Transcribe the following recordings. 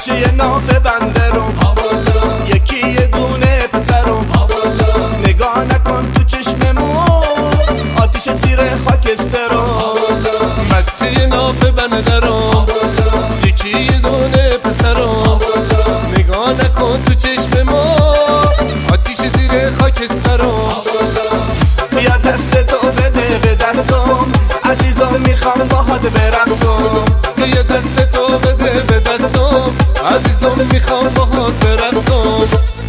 بچه ناف بنده رو یکی یه دونه پسر رو نگاه نکن تو چشممون آتیش زیر خاکستر رو بچه ناف بنده رو یکی یه دونه پسر رو نگاه نکن تو چشممون آتیش زیر خاکستر رو بیا دست تو بده به دستم عزیزم میخوام باهات برقصم بیا دست تو بده به دستم عزیزم میخوام باهات برقصم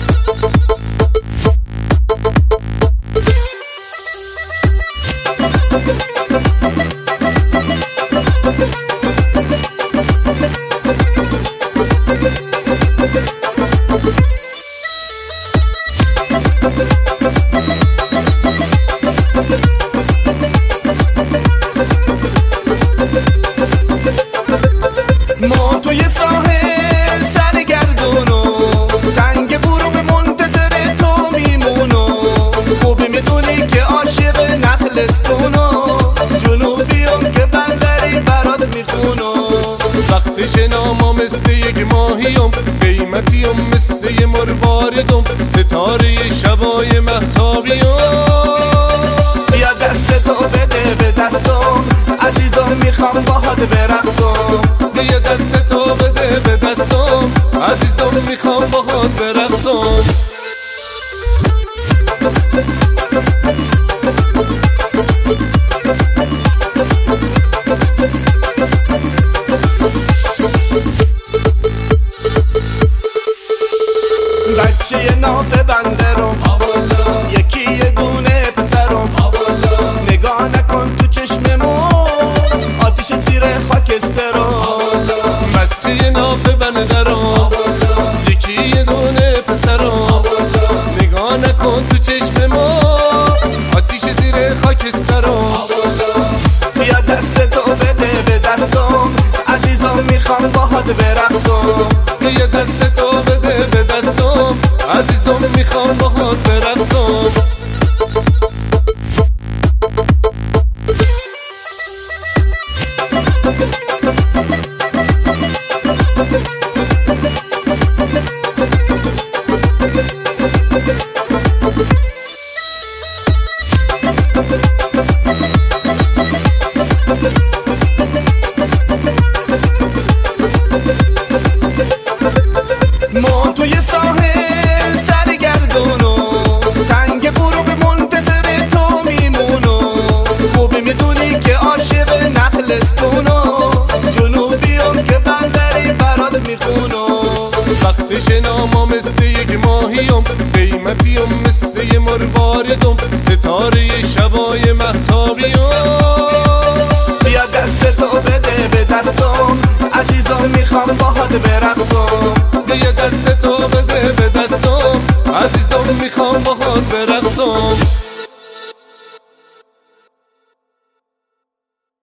ما توی ساحل سرگردونو تنگ غروب منتظر تو میمونو خوب میدونی که عاشق نخلستونو جنوبیم که بندری برات میخونو وقت شناما مثل یک ماهیم قیمتیم مثل یه مرواردم ستاره شبای مهتابیم بیا دست تو بده به دستم عزیزم میخوام باهات برقصم بیا دست تو بده به دستم عزیزم میخوام باهات برقصم بچه ناف بنده رو یکی یه دونه پسر رو نگاه نکن تو چشممون آتیش زیر خاکستر رو بچه ناف بنده رو یکی یه دونه پسر رو نگاه نکن تو چشم ما آتیش زیر خاکستر رو بیا دست تو بده به دستم عزیزم میخوام باهات برقصم بیا دست تو بده به دستم عزیزم میخوام باهات برقصم ما توی ساحل سرگردونو تنگ غروب منتظر تو میمونو خوب میدونی که عاشق نخلستونو جنوبیم که بندری برات میخونو وقت شناما مثل یک ماهیم قیمتیم مثل یه مرواردم ستاره شبای مهتابیم بیا دست تو بده به دستم عزیزم میخوام باهات برقصم بیا دست تو بده